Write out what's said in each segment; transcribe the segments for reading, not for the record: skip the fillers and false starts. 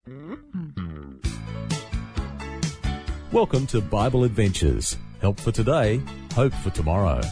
Welcome to Bible Adventures. Help for today, hope for tomorrow.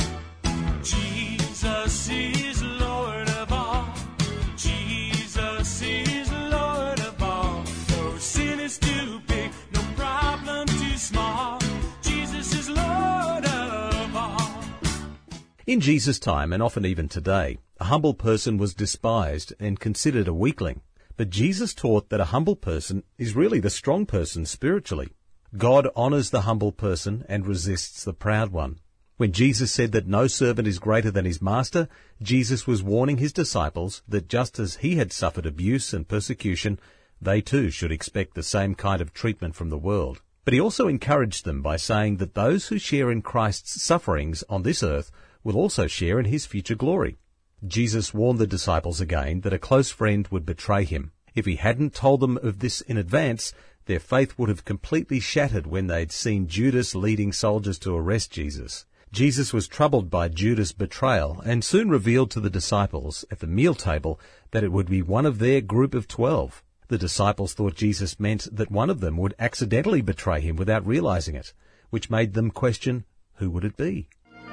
Jesus is Lord of all. Jesus is Lord of all. No sin is too big, no problem too small. Jesus is Lord of all. In Jesus' time, and often even today, a humble person was despised and considered a weakling. But Jesus taught that a humble person is really the strong person spiritually. God honours the humble person and resists the proud one. When Jesus said that no servant is greater than his master, Jesus was warning his disciples that just as he had suffered abuse and persecution, they too should expect the same kind of treatment from the world. But he also encouraged them by saying that those who share in Christ's sufferings on this earth will also share in his future glory. Jesus warned the disciples again that a close friend would betray him. If he hadn't told them of this in advance, their faith would have completely shattered when they'd seen Judas leading soldiers to arrest Jesus. Jesus was troubled by Judas' betrayal and soon revealed to the disciples at the meal table that it would be one of their group of 12. The disciples thought Jesus meant that one of them would accidentally betray him without realizing it, which made them question, who would it be?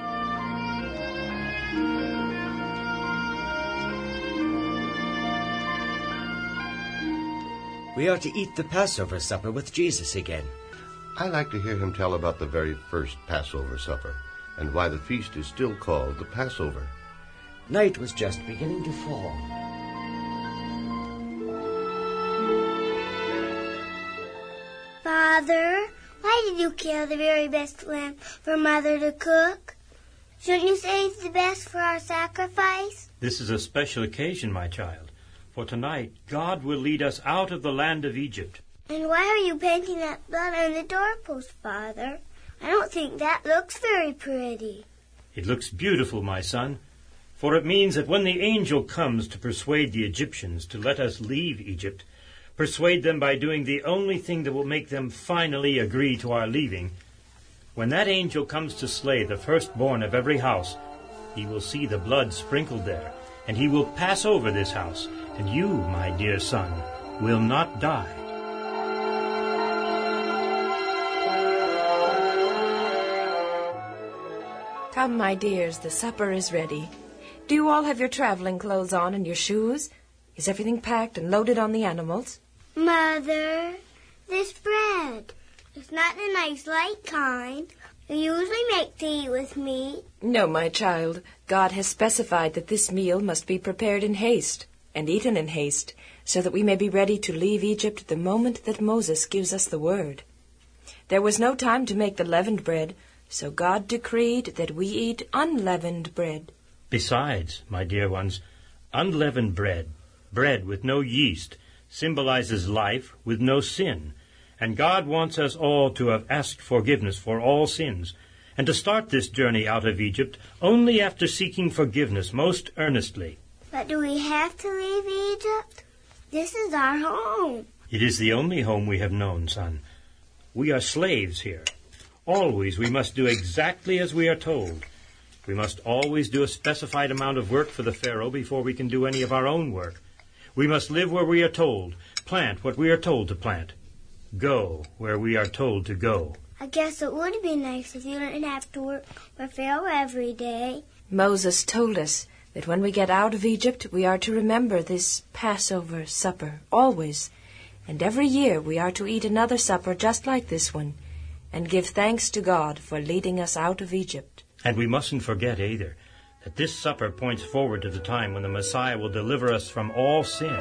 We are to eat the Passover supper with Jesus again. I like to hear him tell about the very first Passover supper and why the feast is still called the Passover. Night was just beginning to fall. Father, why did you kill the very best lamb for Mother to cook? Shouldn't you save the best for our sacrifice? This is a special occasion, my child. For tonight, God will lead us out of the land of Egypt. And why are you painting that blood on the doorpost, Father? I don't think that looks very pretty. It looks beautiful, my son, for it means that when the angel comes to persuade the Egyptians to let us leave Egypt, persuade them by doing the only thing that will make them finally agree to our leaving, when that angel comes to slay the firstborn of every house, he will see the blood sprinkled there, and he will pass over this house, and you, my dear son, will not die. Come, my dears, the supper is ready. Do you all have your traveling clothes on and your shoes? Is everything packed and loaded on the animals? Mother, this bread, it's not the nice light kind. You usually make to eat with meat. No, my child. God has specified that this meal must be prepared in haste and eaten in haste, so that we may be ready to leave Egypt the moment that Moses gives us the word. There was no time to make the leavened bread, so God decreed that we eat unleavened bread. Besides, my dear ones, unleavened bread, bread with no yeast, symbolizes life with no sin, and God wants us all to have asked forgiveness for all sins, and to start this journey out of Egypt only after seeking forgiveness most earnestly. But do we have to leave Egypt? This is our home. It is the only home we have known, son. We are slaves here. Always we must do exactly as we are told. We must always do a specified amount of work for the Pharaoh before we can do any of our own work. We must live where we are told, plant what we are told to plant, go where we are told to go. I guess it would be nice if you didn't have to work for Pharaoh every day. Moses told us that when we get out of Egypt, we are to remember this Passover supper always, and every year we are to eat another supper just like this one, and give thanks to God for leading us out of Egypt. And we mustn't forget either that this supper points forward to the time when the Messiah will deliver us from all sin.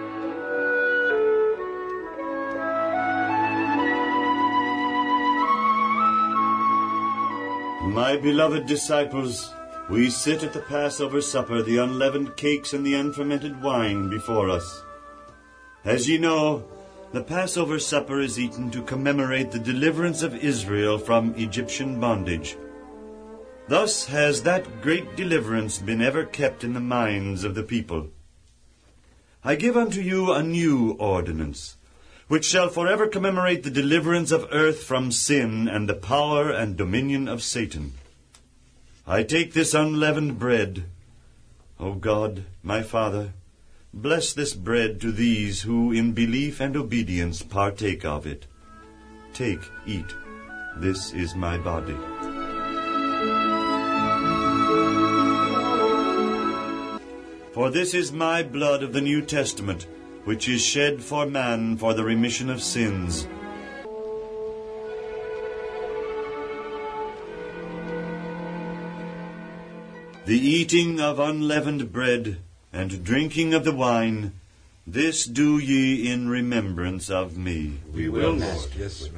My beloved disciples, we sit at the Passover supper, the unleavened cakes and the unfermented wine before us. As ye know, the Passover supper is eaten to commemorate the deliverance of Israel from Egyptian bondage. Thus has that great deliverance been ever kept in the minds of the people. I give unto you a new ordinance, which shall forever commemorate the deliverance of earth from sin and the power and dominion of Satan. I take this unleavened bread, O God, my Father, bless this bread to these who in belief and obedience partake of it. Take, eat. This is my body. For this is my blood of the New Testament, which is shed for man for the remission of sins. The eating of unleavened bread and drinking of the wine, this do ye in remembrance of me. We will, Lord. Yes.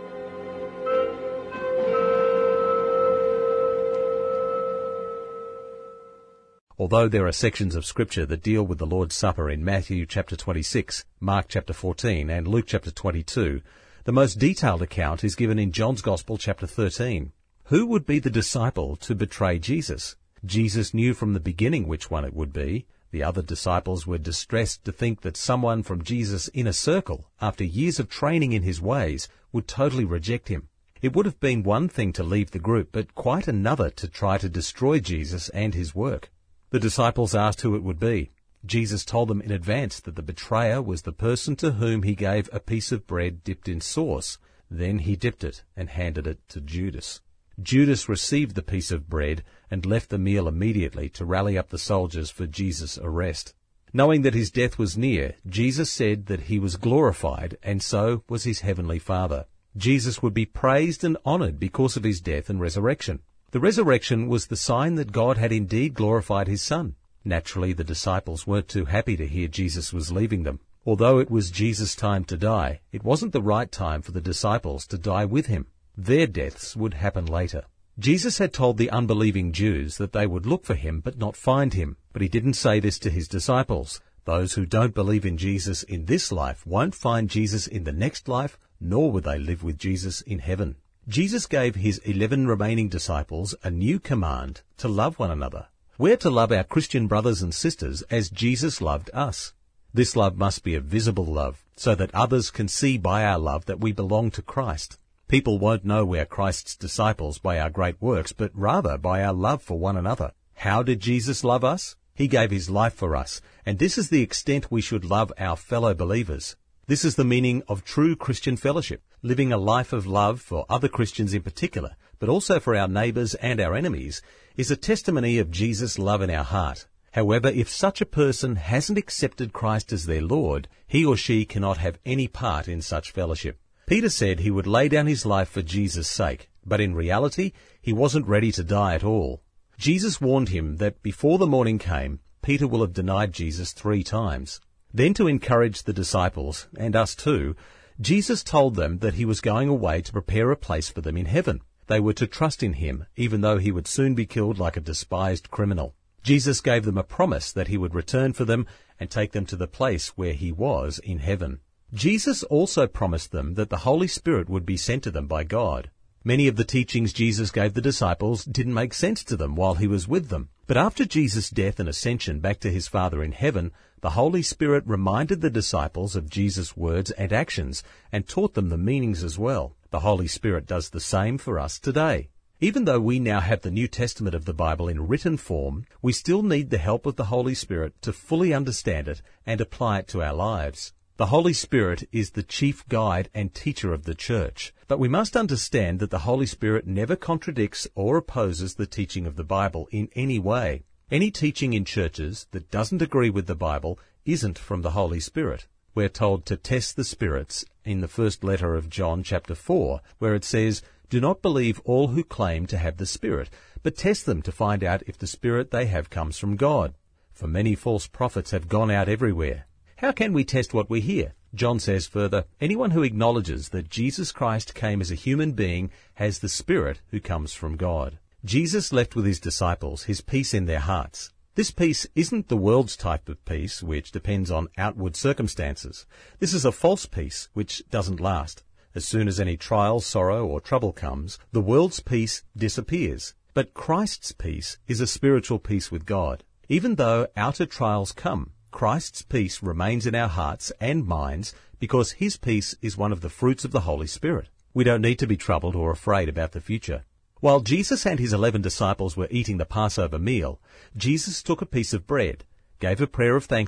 Although there are sections of Scripture that deal with the Lord's Supper in Matthew chapter 26, Mark chapter 14, and Luke chapter 22, the most detailed account is given in John's Gospel chapter 13. Who would be the disciple to betray Jesus? Jesus knew from the beginning which one it would be. The other disciples were distressed to think that someone from Jesus' inner circle, after years of training in his ways, would totally reject him. It would have been one thing to leave the group, but quite another to try to destroy Jesus and his work. The disciples asked who it would be. Jesus told them in advance that the betrayer was the person to whom he gave a piece of bread dipped in sauce. Then he dipped it and handed it to Judas. Judas received the piece of bread and left the meal immediately to rally up the soldiers for Jesus' arrest. Knowing that his death was near, Jesus said that he was glorified, and so was his heavenly Father. Jesus would be praised and honoured because of his death and resurrection. The resurrection was the sign that God had indeed glorified his Son. Naturally, the disciples weren't too happy to hear Jesus was leaving them. Although it was Jesus' time to die, it wasn't the right time for the disciples to die with him. Their deaths would happen later. Jesus had told the unbelieving Jews that they would look for him but not find him. But he didn't say this to his disciples. Those who don't believe in Jesus in this life won't find Jesus in the next life, nor will they live with Jesus in heaven. Jesus gave his 11 remaining disciples a new command to love one another. We're to love our Christian brothers and sisters as Jesus loved us. This love must be a visible love, so that others can see by our love that we belong to Christ. People won't know we're Christ's disciples by our great works, but rather by our love for one another. How did Jesus love us? He gave his life for us, and this is the extent we should love our fellow believers. This is the meaning of true Christian fellowship, living a life of love for other Christians in particular, but also for our neighbours and our enemies, is a testimony of Jesus' love in our heart. However, if such a person hasn't accepted Christ as their Lord, he or she cannot have any part in such fellowship. Peter said he would lay down his life for Jesus' sake, but in reality, he wasn't ready to die at all. Jesus warned him that before the morning came, Peter will have denied Jesus 3 times. Then to encourage the disciples, and us too, Jesus told them that he was going away to prepare a place for them in heaven. They were to trust in him, even though he would soon be killed like a despised criminal. Jesus gave them a promise that he would return for them and take them to the place where he was in heaven. Jesus also promised them that the Holy Spirit would be sent to them by God. Many of the teachings Jesus gave the disciples didn't make sense to them while he was with them. But after Jesus' death and ascension back to his Father in heaven, the Holy Spirit reminded the disciples of Jesus' words and actions and taught them the meanings as well. The Holy Spirit does the same for us today. Even though we now have the New Testament of the Bible in written form, we still need the help of the Holy Spirit to fully understand it and apply it to our lives. The Holy Spirit is the chief guide and teacher of the church, but we must understand that the Holy Spirit never contradicts or opposes the teaching of the Bible in any way. Any teaching in churches that doesn't agree with the Bible isn't from the Holy Spirit. We're told to test the spirits in the first letter of John chapter 4, where it says, "Do not believe all who claim to have the Spirit, but test them to find out if the Spirit they have comes from God. For many false prophets have gone out everywhere." How can we test what we hear? John says further, anyone who acknowledges that Jesus Christ came as a human being has the Spirit who comes from God. Jesus left with his disciples his peace in their hearts. This peace isn't the world's type of peace, which depends on outward circumstances. This is a false peace, which doesn't last. As soon as any trial, sorrow, or trouble comes, the world's peace disappears. But Christ's peace is a spiritual peace with God. Even though outer trials come, Christ's peace remains in our hearts and minds because his peace is one of the fruits of the Holy Spirit. We don't need to be troubled or afraid about the future. While Jesus and his 11 disciples were eating the Passover meal, Jesus took a piece of bread, gave a prayer of thanks for it,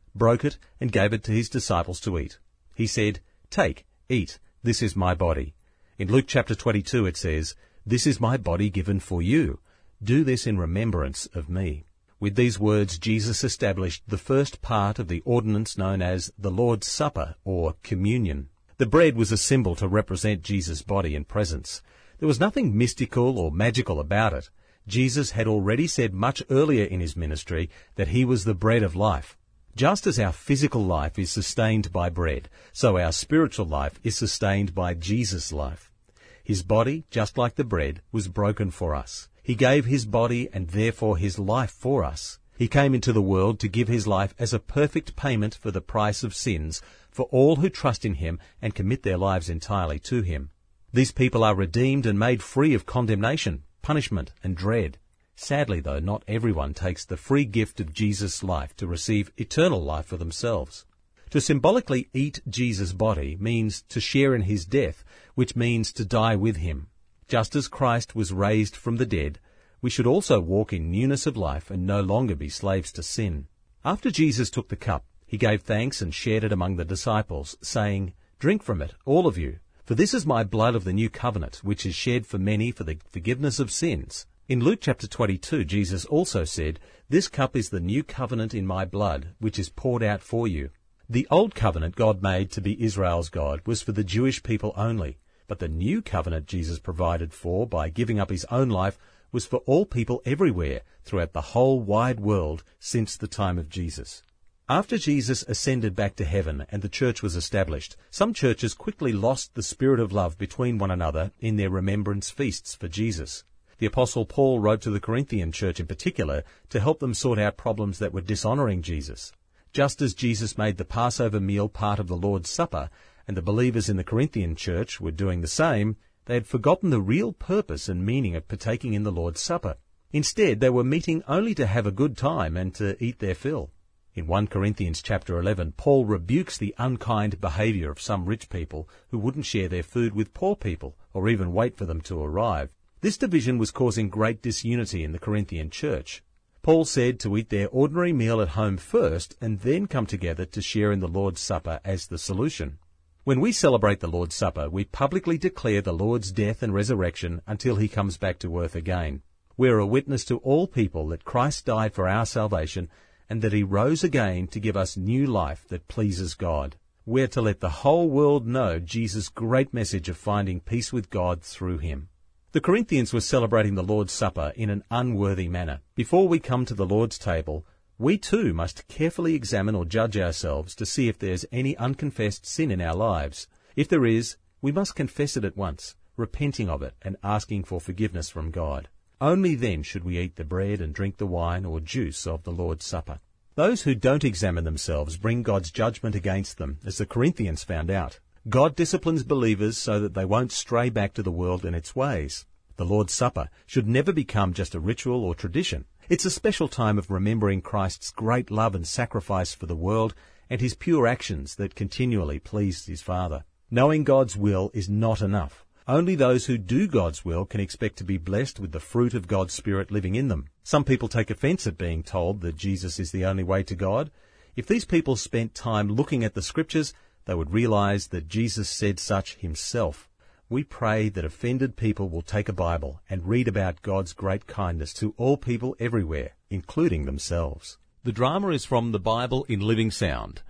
broke it, and gave it to his disciples to eat. He said, "Take, eat, this is my body." In Luke chapter 22 it says, "This is my body given for you. Do this in remembrance of me." With these words, Jesus established the first part of the ordinance known as the Lord's Supper, or communion. The bread was a symbol to represent Jesus' body and presence. There was nothing mystical or magical about it. Jesus had already said much earlier in his ministry that he was the bread of life. Just as our physical life is sustained by bread, so our spiritual life is sustained by Jesus' life. His body, just like the bread, was broken for us. He gave his body and therefore his life for us. He came into the world to give his life as a perfect payment for the price of sins for all who trust in him and commit their lives entirely to him. These people are redeemed and made free of condemnation, punishment, and dread. Sadly, though, not everyone takes the free gift of Jesus' life to receive eternal life for themselves. To symbolically eat Jesus' body means to share in his death, which means to die with him. Just as Christ was raised from the dead, we should also walk in newness of life and no longer be slaves to sin. After Jesus took the cup, he gave thanks and shared it among the disciples, saying, "Drink from it, all of you, for this is my blood of the new covenant, which is shed for many for the forgiveness of sins." In Luke chapter 22, Jesus also said, "This cup is the new covenant in my blood, which is poured out for you." The old covenant God made to be Israel's God was for the Jewish people only, but the new covenant Jesus provided for by giving up his own life was for all people everywhere throughout the whole wide world since the time of Jesus. After Jesus ascended back to heaven and the church was established, some churches quickly lost the spirit of love between one another in their remembrance feasts for Jesus. The Apostle Paul wrote to the Corinthian church in particular to help them sort out problems that were dishonouring Jesus. Just as Jesus made the Passover meal part of the Lord's Supper, and the believers in the Corinthian church were doing the same, they had forgotten the real purpose and meaning of partaking in the Lord's Supper. Instead, they were meeting only to have a good time and to eat their fill. In 1 Corinthians chapter 11, Paul rebukes the unkind behaviour of some rich people who wouldn't share their food with poor people or even wait for them to arrive. This division was causing great disunity in the Corinthian church. Paul said to eat their ordinary meal at home first and then come together to share in the Lord's Supper as the solution. When we celebrate the Lord's Supper, we publicly declare the Lord's death and resurrection until he comes back to earth again. We're a witness to all people that Christ died for our salvation and that he rose again to give us new life that pleases God. We're to let the whole world know Jesus' great message of finding peace with God through him. The Corinthians were celebrating the Lord's Supper in an unworthy manner. Before we come to the Lord's table, we too must carefully examine or judge ourselves to see if there's any unconfessed sin in our lives. If there is, we must confess it at once, repenting of it and asking for forgiveness from God. Only then should we eat the bread and drink the wine or juice of the Lord's Supper. Those who don't examine themselves bring God's judgment against them, as the Corinthians found out. God disciplines believers so that they won't stray back to the world and its ways. The Lord's Supper should never become just a ritual or tradition. It's a special time of remembering Christ's great love and sacrifice for the world and his pure actions that continually pleased his Father. Knowing God's will is not enough. Only those who do God's will can expect to be blessed with the fruit of God's Spirit living in them. Some people take offence at being told that Jesus is the only way to God. If these people spent time looking at the Scriptures, they would realize that Jesus said such himself. We pray that offended people will take a Bible and read about God's great kindness to all people everywhere, including themselves. The drama is from the Bible in Living Sound.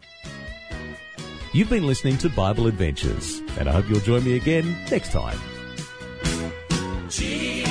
You've been listening to Bible Adventures, and I hope you'll join me again next time.